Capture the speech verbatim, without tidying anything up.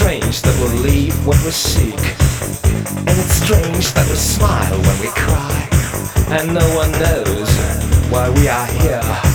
strange that we'll leave what we seek, and it's strange that we smile when we cry, and no one knows why we are here.